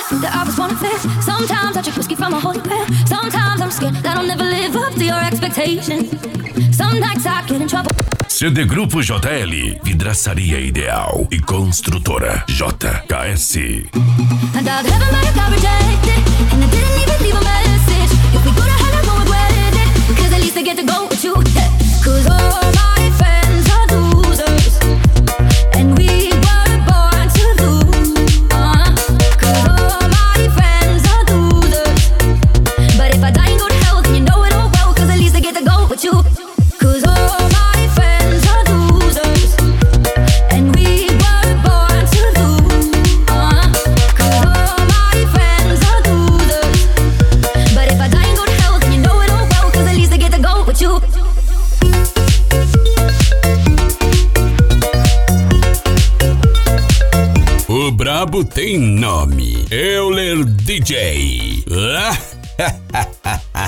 think that I was born unfair. Sometimes I drink whiskey from a holy prayer. Sometimes I'm scared that I'll never live up to your expectations. Some nights I get in trouble. CD Grupo JL, vidraçaria ideal e construtora JKS. And I'll never make I rejected, and I didn't even leave a message. If we go to hell, I won't regret it, cause at least I get to go with you. Cause all my friends are losers, and we were born to lose. Cause all my friends are losers, but if I die and go to hell, then you know it all well, cause at least I get to go with you. Cause all my friends are losers, and we were born to lose. Cause all my friends are losers, but if I die and go to hell, then you know it all well, cause at least I get to go with you. O brabo tem nome, Euler DJ.